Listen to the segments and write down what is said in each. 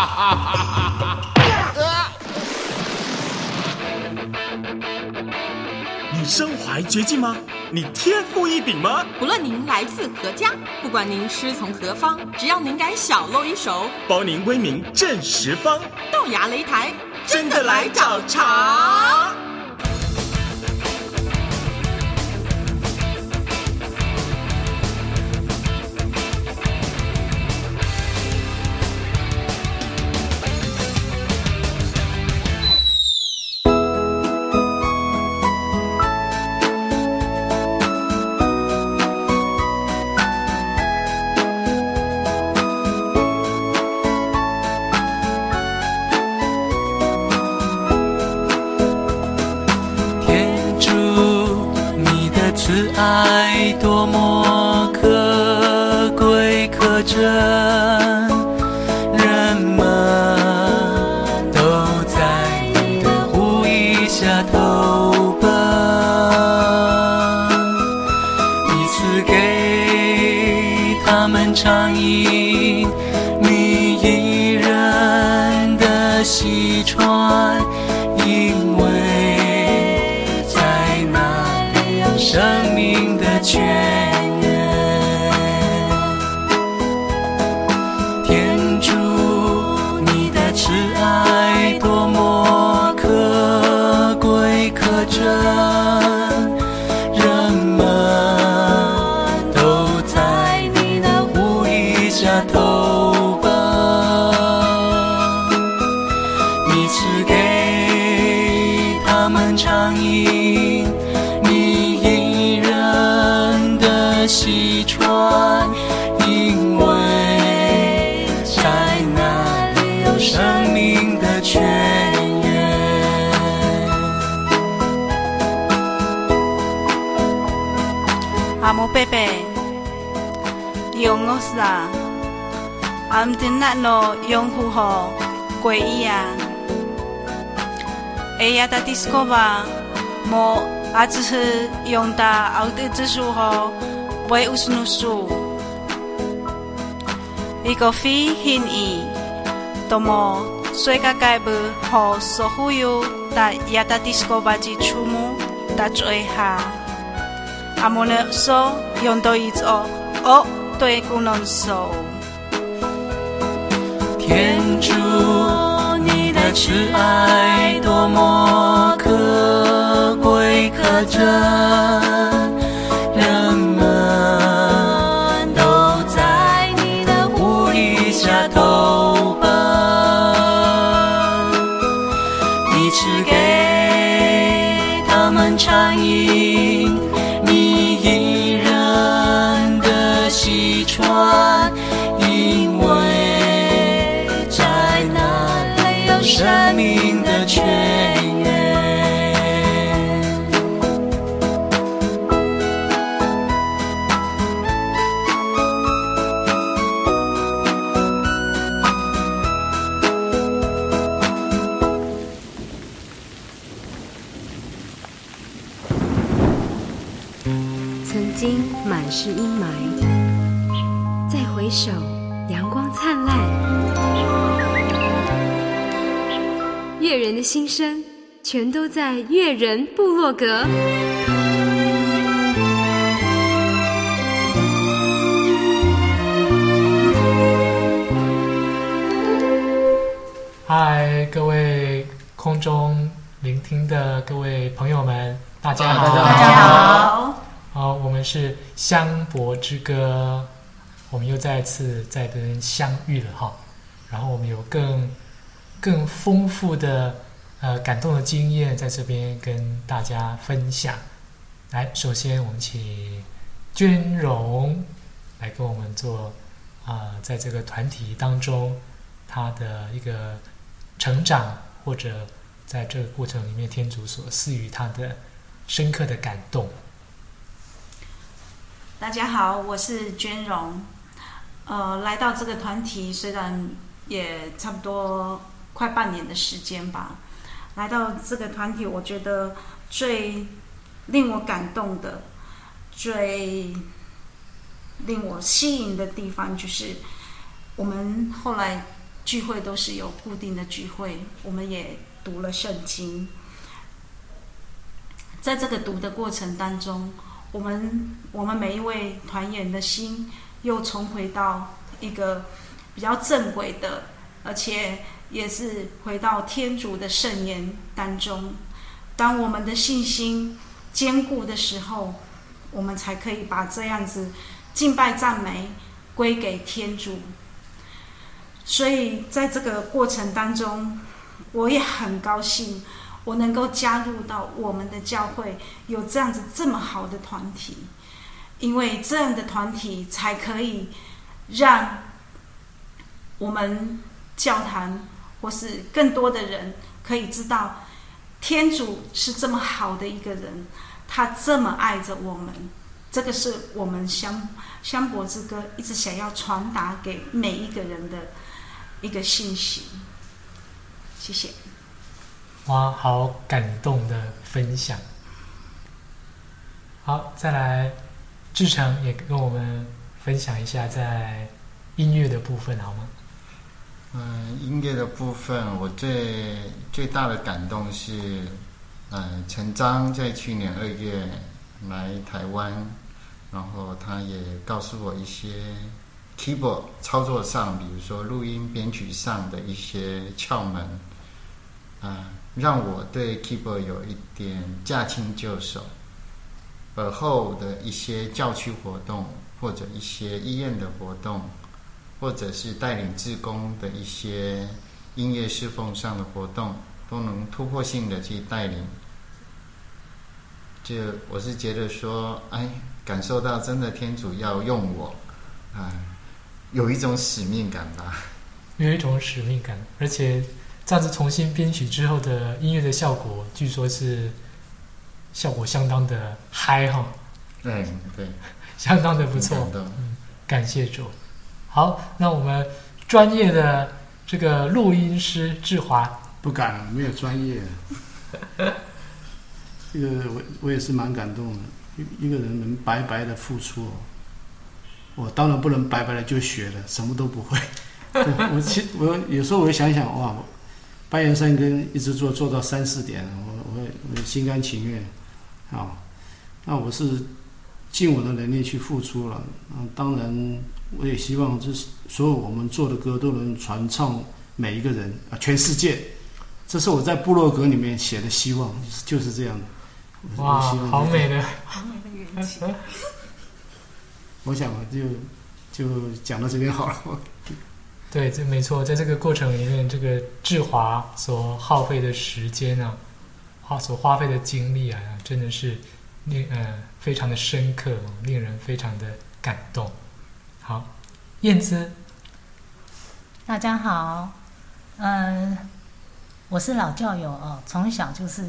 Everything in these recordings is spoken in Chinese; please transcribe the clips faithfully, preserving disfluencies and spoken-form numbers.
你身怀绝技吗？你天赋异禀吗？ 不论您来自何家，不管您师从何方，只要您敢小露一手， 包您威名震十方。 豆芽擂台， 真的来找茬！ 慈爱多么可贵可珍，人们都在你的护荫下投奔。你赐给他们畅饮你一人的溪川，因为生命的泉源，天主，你的慈爱多么可贵可珍，人们都在你的护荫下投奔。你赐给他们畅饮溪川，因为在那里有生命的泉源。 阿摩贝贝，用我啥？阿姆丁那诺用户号皈依啊！哎呀，达迪斯科吧，莫阿只是用达奥德之术号。为乌斯努苏，一个非hin意，多么水个改不和所有的亚达迪斯科巴基出木的最下，阿莫呢说用到一种哦对古能说， 天主，你的慈爱多么可贵可珍。人们都在你的护荫下投奔，你赐给他们畅饮你一人的溪川，因为在那里有生命的泉源。 曾经满是阴霾，再回首，阳光灿烂。越人的心声，全都在越人部落格。 嗨，各位空中聆听的各位朋友们，大家好！ 大家好！ 好，我们是香柏之歌，我们又再次在这边相遇了哈。然后我们有更更丰富的呃感动的经验在这边跟大家分享。来，首先我们请娟蓉来跟我们做啊、呃，在这个团体当中他的一个成长，或者在这个过程里面天主所赐予他的深刻的感动。 大家好，我是娟蓉。呃，来到这个团体虽然也差不多快半年的时间吧，来到这个团体，我觉得最令我感动的、最令我吸引的地方，就是我们后来聚会都是有固定的聚会，我们也读了圣经。在这个读的过程当中，我们我们每一位团员的心又重回到一个比较正轨的，而且也是回到天主的圣言当中。当我们的信心坚固的时候，我们才可以把这样子敬拜赞美归给天主。所以在这个过程当中，我也很高兴我能够加入到我们的教会，有这样子这么好的团体，因为这样的团体才可以让我们教堂或是更多的人可以知道天主是这么好的一个人，他这么爱着我们。这个是我们香香柏之歌一直想要传达给每一个人的一个信息。谢谢。 哇，好感动的分享。好，再来志成也跟我们分享一下在音乐的部分好吗？ 嗯，音乐的部分我最最大的感动是嗯，陈章在去年二月来台湾，然后他也告诉我一些 keyboard 操作上，比如说录音编曲上的一些窍门，啊，让我对 keyboard 有一点驾轻就熟。而后的一些教区活动，或者一些医院的活动，或者是带领志工的一些音乐侍奉上的活动，都能突破性的去带领。就我是觉得说，哎，感受到真的天主要用我，啊，有一种使命感吧。 有一种使命感，而且这样子重新编曲之后的音乐的效果，据说是效果相当的嗨哈。 对对， 相当的不错。嗯，感谢主。好，那我们专业的这个录音师志华， 不敢了，没有专业。这个我我也是蛮感动的，一一个人能白白的付出，我当然不能白白的就学了，什么都不会。我其我有时候我会想想，哇，半夜三更一直做做到三四点，我我我心甘情愿啊。那我是尽我的能力去付出了。嗯，当然我也希望就是所有我们做的歌都能传唱每一个人啊，全世界。这是我在部落格里面写的希望，就是这样的。 哇，好美的， 好美的元气。 我想就就讲到这边好了。 对，这没错，在这个过程里面，这个志华所耗费的时间啊，花所花费的精力啊，真的是令呃非常的深刻，令人非常的感动。好，燕姿， 大家好，嗯、呃，我是老教友哦，从小就是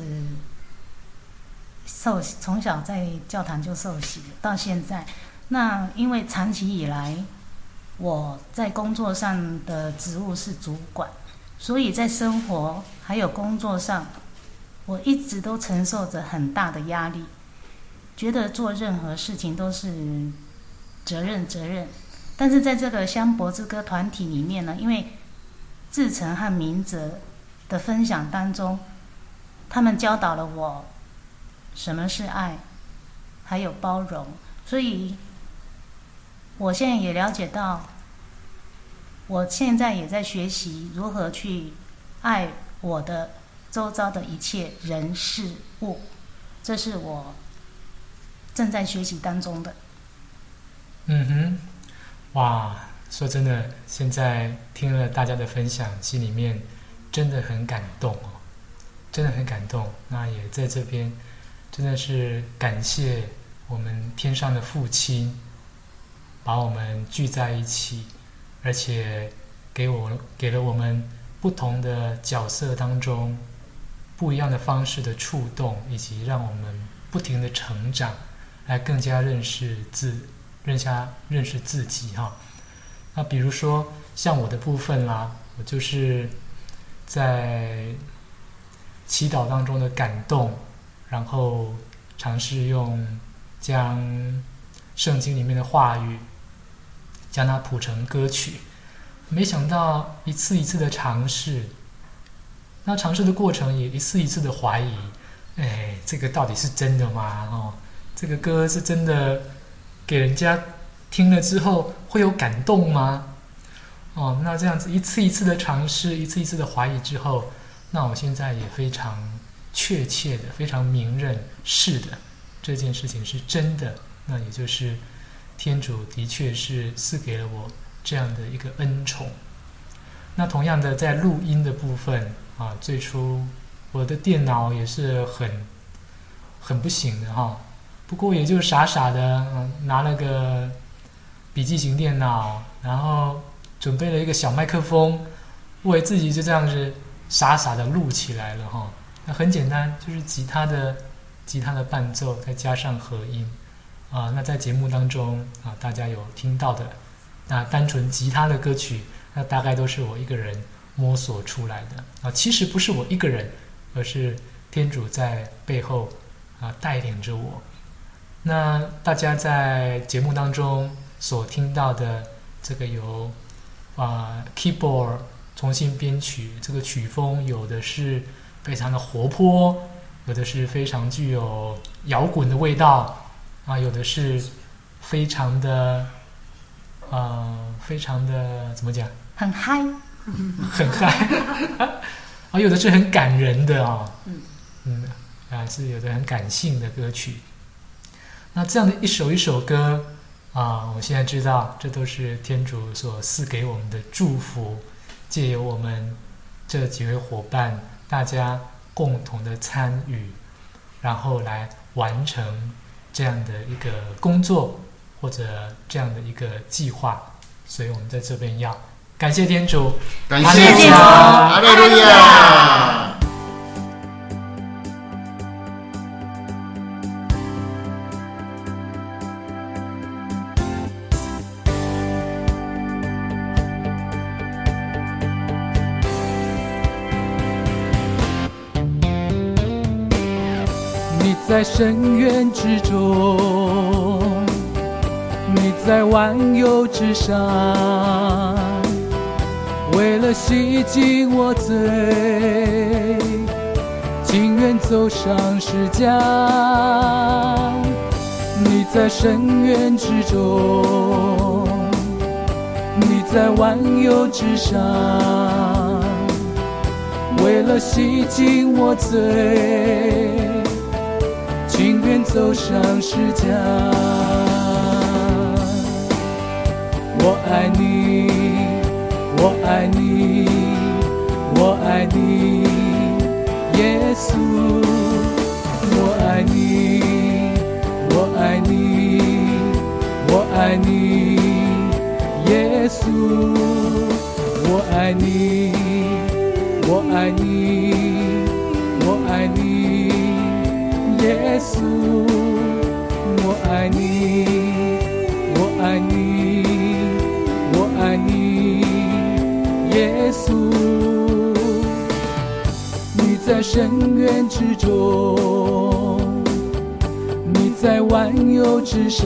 受从小在教堂就受洗，到现在，那因为长期以来我在工作上的职务是主管，所以在生活还有工作上，我一直都承受着很大的压力，觉得做任何事情都是责任责任。但是在这个香柏之歌团体里面呢，因为志成和明哲的分享当中，他们教导了我什么是爱，还有包容，所以我现在也了解到，我现在也在学习如何去爱我的周遭的一切人事物，这是我正在学习当中的。 嗯哼，哇，说真的，现在听了大家的分享，心里面真的很感动哦，真的很感动。那也在这边真的是感谢我们天上的父亲，把我们聚在一起，而且给我给了我们不同的角色当中不一样的方式的触动，以及让我们不停的成长，来更加认识自认下认识自己哈。那比如说像我的部分啦，我就是在祈祷当中的感动，然后尝试用将圣经里面的话语将它谱成歌曲， 没想到一次一次的尝试，那尝试的过程也一次一次的怀疑，哎，这个到底是真的吗？哦，这个歌是真的给人家听了之后会有感动吗？哦，那这样子一次一次的尝试，一次一次的怀疑之后，那我现在也非常确切的、非常明认，是的，这件事情是真的。那也就是天主的确是赐给了我这样的一个恩宠。那同样的，在录音的部分啊，最初我的电脑也是很很不行的哈。不过也就傻傻的、嗯、拿了个笔记型电脑，然后准备了一个小麦克风，我也自己就这样子傻傻的录起来了哈。那很简单，就是吉他的吉他的伴奏，再加上和音啊。那在节目当中啊，大家有听到的那单纯吉他的歌曲，那大概都是我一个人摸索出来的啊。其实不是我一个人，而是天主在背后啊带领着我。那大家在节目当中所听到的这个由啊 keyboard 重新编曲，这个曲风有的是非常的活泼，有的是非常具有摇滚的味道啊，有的是非常的呃非常的怎么讲， 很嗨， 很嗨啊，有的是很感人的啊，嗯嗯啊，是有的很感性的歌曲。那这样的一首一首歌啊，我现在知道这都是天主所赐给我们的祝福，借由我们这几位伙伴大家共同的参与，然后来完成这样的一个工作或者这样的一个计划。所以我们在这边要感谢天主， 感谢天主，哈利路亚。 在深渊之中，你在万有之上，为了洗净我罪，情愿走上十架。你在深渊之中，你在万有之上，为了洗净我罪，情愿走上十架。我爱你，我爱你，我爱你，耶稣。我爱你，我爱你，我爱你，耶稣。我爱你，我爱你，我爱你，耶稣。我爱你，我爱你，我爱你，耶稣。你在深渊之中，你在万有之上，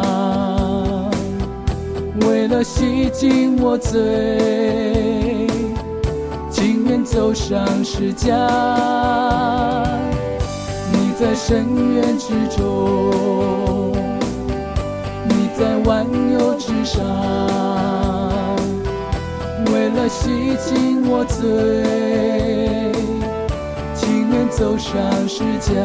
为了洗净我罪，情愿走上十架。你在深渊之中，你在万有之上，为了洗净我罪，情愿走上十架。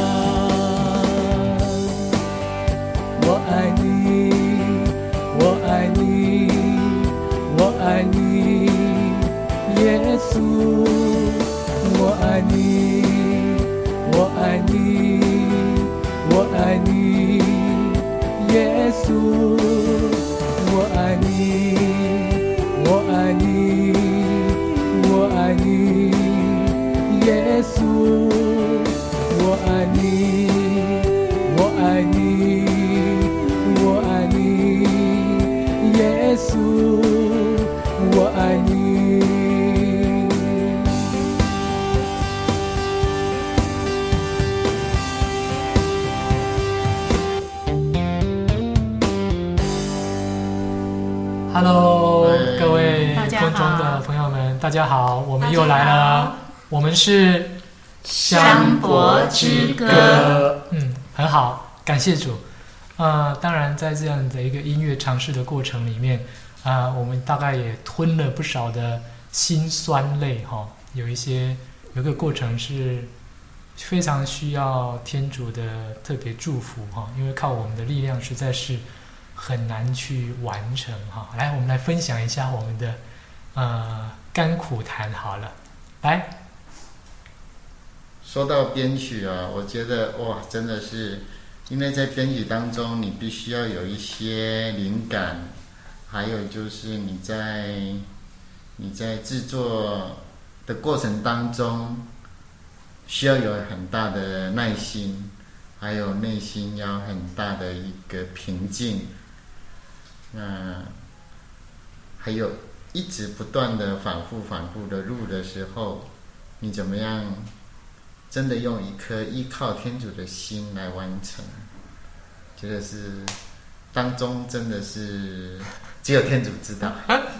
我爱你，我爱你，我爱你，耶稣。我爱你，我爱你，我爱你，耶稣。我爱你，我爱你，我爱你，耶稣。我爱你，我爱你，我爱你，耶稣。我爱你。 Hello， 喂各位大家好空中的朋友们，大家好，我们又来了，我们是香柏之歌。 嗯，很好，感谢主。呃，当然，在这样的一个音乐尝试的过程里面，啊、呃，我们大概也吞了不少的辛酸泪哈、哦。有一些有一个过程是非常需要天主的特别祝福哈、哦，因为靠我们的力量实在是很难去完成哈。来，我们来分享一下我们的呃甘苦谈好了。来， 说到编曲啊，我觉得哇，真的是，因为在编曲当中，你必须要有一些灵感，还有就是你在你在制作的过程当中，需要有很大的耐心，还有内心要很大的一个平静。那还有一直不断的反复反复的录的时候，你怎么样真的用一颗依靠天主的心来完成？觉得是当中真的是只有天主知道。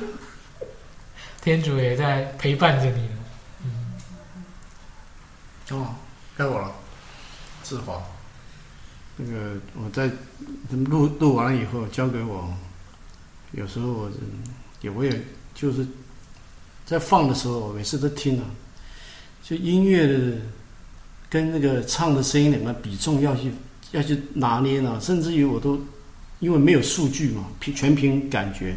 天主也在陪伴着你。嗯， 哦，该我了，志华。那个我在录录完了以后交给我，有时候我也我也就是在放的时候，我每次都听了，就音乐的跟那个唱的声音两个比重要去要去拿捏呢，甚至于我都因为没有数据嘛，全凭感觉。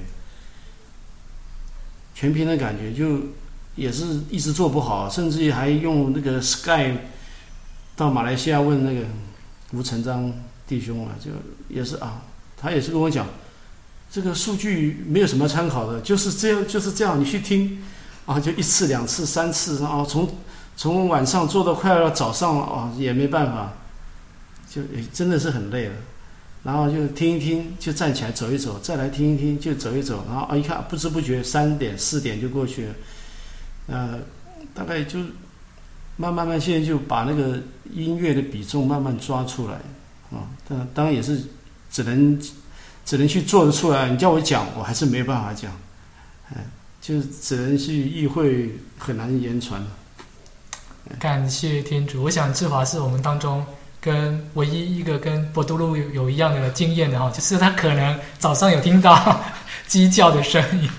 全凭的感觉，就也是一直做不好，甚至于还用那个 Sky 到马来西亚问那个吴成章弟兄啊，就也是啊，他也是跟我讲，这个数据没有什么参考的，就是这样，就是这样，你去听啊，就一次、两次、三次啊，从从晚上做到快要早上啊，也没办法，就真的是很累了。然后就听一听，就站起来走一走，再来听一听，就走一走，然后啊一看，不知不觉三点四点就过去了，呃，大概就慢慢慢现在就把那个音乐的比重慢慢抓出来啊，当当然也是只能只能去做得出来，你叫我讲，我还是没办法讲，哎，就只能去意会，很难言传。 感谢天主，我想志华是我们当中跟唯一一个跟博多禄有有一样的经验的哈，就是他可能早上有听到鸡叫的声音。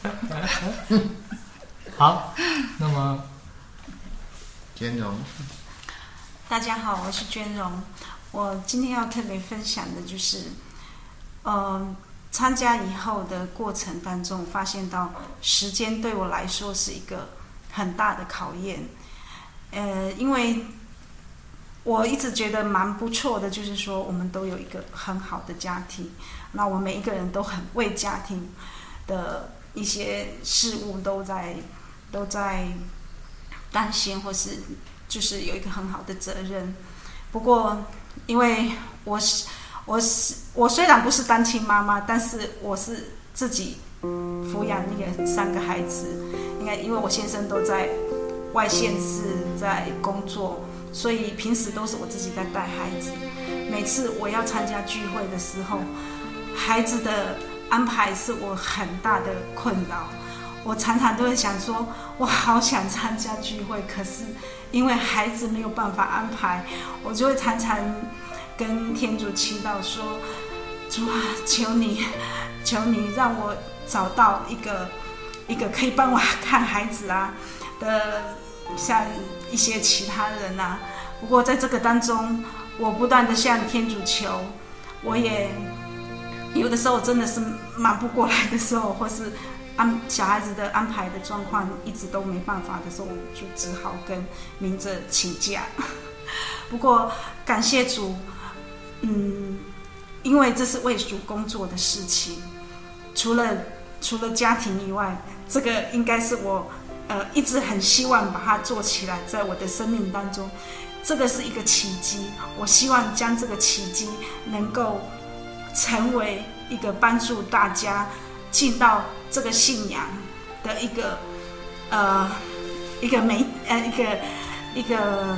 好，那么娟蓉， 大家好，我是娟蓉。我今天要特别分享的就是，呃，参加以后的过程当中，发现到时间对我来说是一个很大的考验。呃，因为我一直觉得蛮不错的，就是说我们都有一个很好的家庭，那我们每一个人都很为家庭的一些事物都在都在担心，或是就是有一个很好的责任。不过，因为我是我是我虽然不是单亲妈妈，但是我是自己抚养那个三个孩子，应该因为我先生都在外县市在工作。所以平时都是我自己在带孩子，每次我要参加聚会的时候，孩子的安排是我很大的困扰。我常常都会想说，我好想参加聚会，可是因为孩子没有办法安排，我就会常常跟天主祈祷说，主啊，求你，求你让我找到一个一个可以帮我看孩子啊的，像一些其他人啊。不过在这个当中，我不断的向天主求，我也有的时候真的是忙不过来的时候，或是安小孩子的安排的状况一直都没办法的时候，我就只好跟明哲请假。不过感谢主，嗯，因为这是为主工作的事情，除了除了家庭以外，这个应该是我呃一直很希望把它做起来，在我的生命当中，这个是一个奇迹。我希望将这个奇迹能够成为一个帮助大家进到这个信仰的一个呃一个媒呃一个一个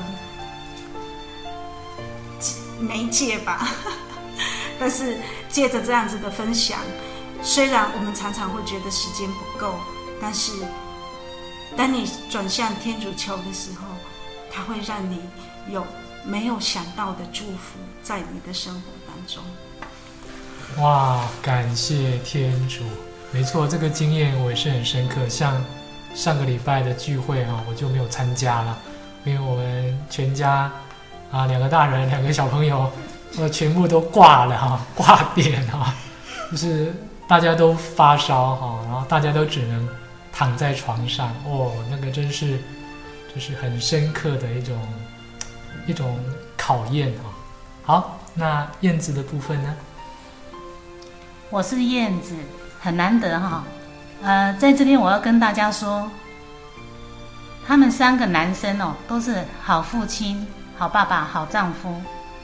媒介吧。但是借着这样子的分享， 虽然我们常常会觉得时间不够，但是当你转向天主求的时候，它会让你有没有想到的祝福在你的生活当中。 哇，感谢天主！没错，这个经验我也是很深刻。像上个礼拜的聚会哈，我就没有参加了，因为我们全家啊，两个大人，两个小朋友，呃，全部都挂了哈，挂点哈，就是大家都发烧哈，然后大家都只能躺在床上。哦，那个真是就是很深刻的一种一种考验哈。好，那燕子的部分呢？ 我是燕子，很难得哈。呃，在这边我要跟大家说，他们三个男生哦，都是好父亲、好爸爸、好丈夫。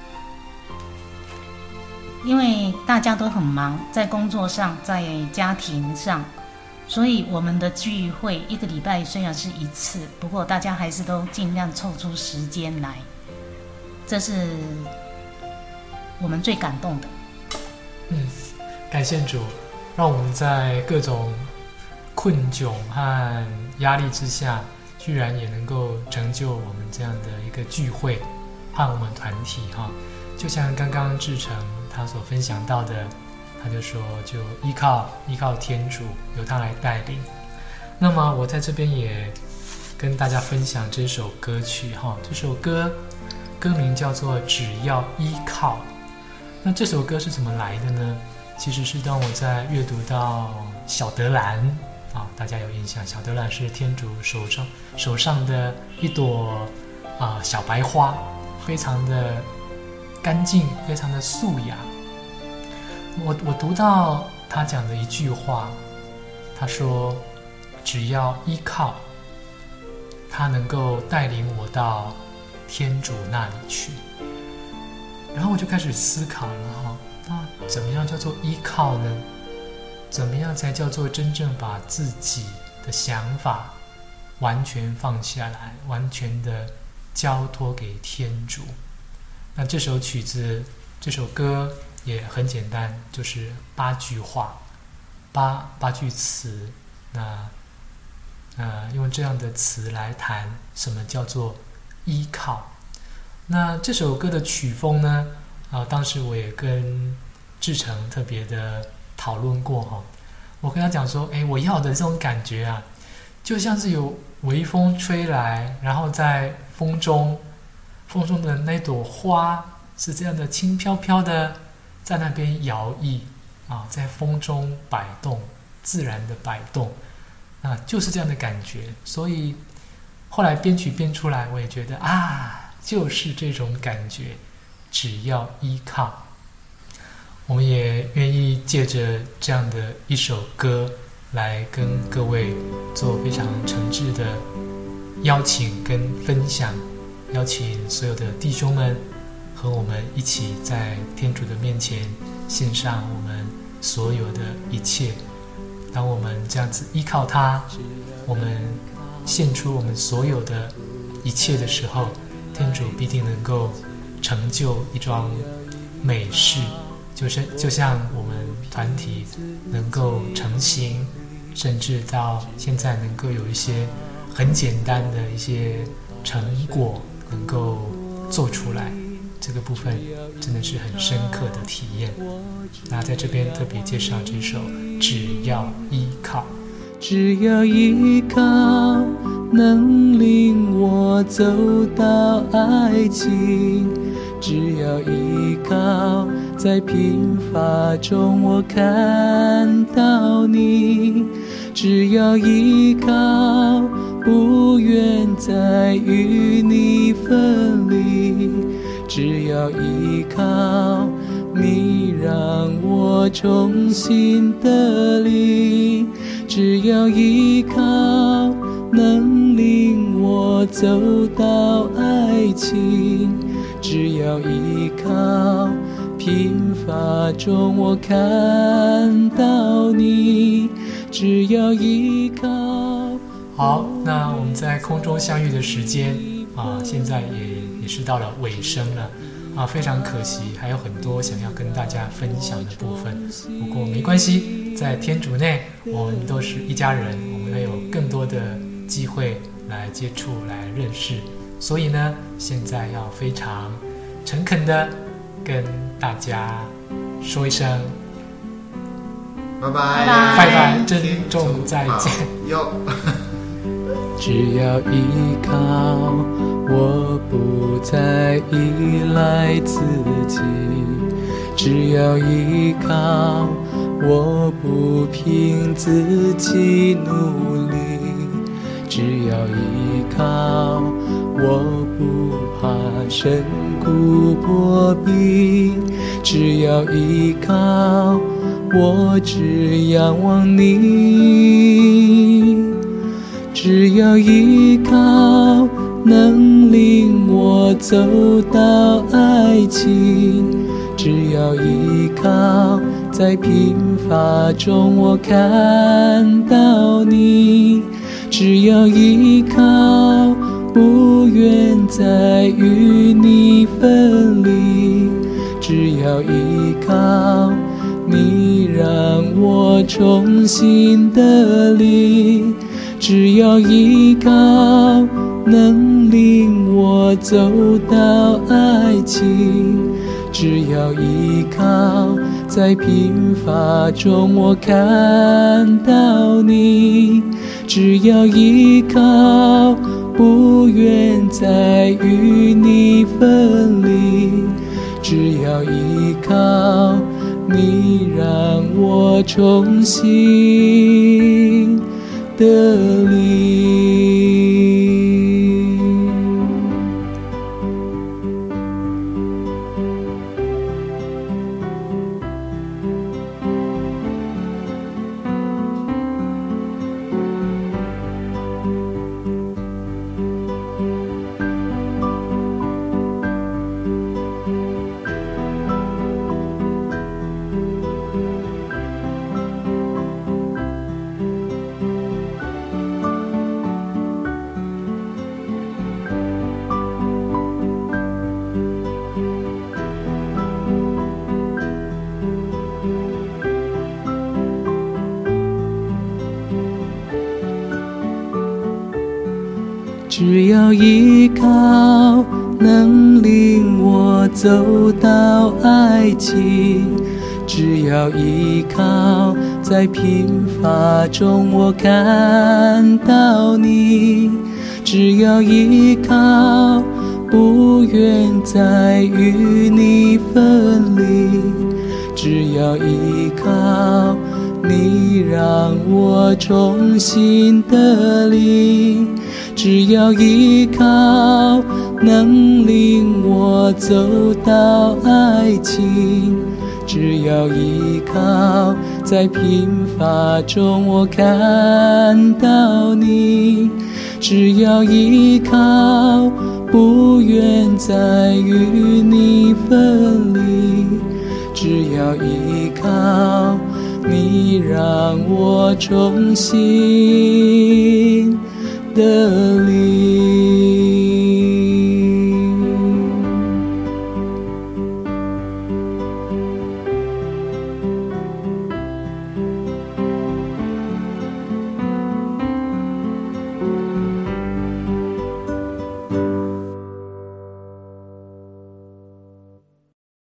因为大家都很忙，在工作上，在家庭上，所以我们的聚会一个礼拜虽然是一次，不过大家还是都尽量凑出时间来，这是我们最感动的。 嗯，感谢主，让我们在各种困窘和压力之下，居然也能够成就我们这样的一个聚会和我们团体哈。就像刚刚志成他所分享到的，他就说就依靠依靠天主，由他来带领。那么我在这边也跟大家分享这首歌曲哈，这首歌歌名叫做《只要依靠》。那这首歌是怎么来的呢？其实是当我在阅读到小德兰啊，大家有印象，小德兰是天主手上手上的一朵啊小白花，非常的干净，非常的素雅。我我读到他讲的一句话，他说：“只要依靠，他能够带领我到天主那里去。”然后我就开始思考了哈，那怎么样叫做依靠呢？怎么样才叫做真正把自己的想法完全放下来，完全的交托给天主？那这首曲子，这首歌也很简单，就是八句话，八八句词。那呃，用这样的词来谈什么叫做依靠。那这首歌的曲风呢？啊，当时我也跟志成特别的讨论过哈。我跟他讲说，哎，我要的这种感觉啊，就像是有微风吹来，然后在风中，风中的那朵花是这样的轻飘飘的，在那边摇曳啊，在风中摆动，自然的摆动，啊，就是这样的感觉。所以后来编曲编出来，我也觉得啊。就是这种感觉，只要依靠。我们也愿意借着这样的一首歌来跟各位做非常诚挚的邀请跟分享，邀请所有的弟兄们和我们一起在天主的面前献上我们所有的一切。当我们这样子依靠他，我们献出我们所有的一切的时候，天主必定能够成就一桩美事，就是就像我们团体能够成型，甚至到现在能够有一些很简单的一些成果能够做出来，这个部分真的是很深刻的体验。那在这边特别介绍这首《只要依靠》。 只要依靠，能领我走到爱情。只要依靠，在贫乏中我看到你。只要依靠，不愿再与你分离。只要依靠，你让我重新得力。只要依靠，能领我走到爱情。只要依靠，贫乏中我看到你。只要依靠。 好，那我们在空中相遇的时间啊，现在也也是到了尾声了啊，非常可惜，还有很多想要跟大家分享的部分。不过没关系，在天主内，我们都是一家人，我们会有更多的机会来接触、来认识。所以呢，现在要非常诚恳的跟大家说一声拜拜， 拜拜，珍重再见。 哟。 只要依靠，我不再依赖自己；只要依靠，我不凭自己努力；只要依靠，我不怕深谷破壁；只要依靠，我只仰望你。只要依靠，能领我走到爱情；只要依靠，在贫乏中我看到你；只要依靠，不愿再与你分离；只要依靠，你让我重新得力；只要依靠，能领我走到爱情；只要依靠，在贫乏中我看到你；只要依靠，不愿再与你分离；只要依靠，你让我重新得力。只要依靠，能领我走到爱情；只要依靠，在贫乏中我看到你；只要依靠，不愿再与你分离；只要依靠，你让我重新得力；只要依靠，能领我走到爱情；只要依靠，在贫乏中我看到你；只要依靠，不愿再与你分离；只要依靠，你让我重新得力。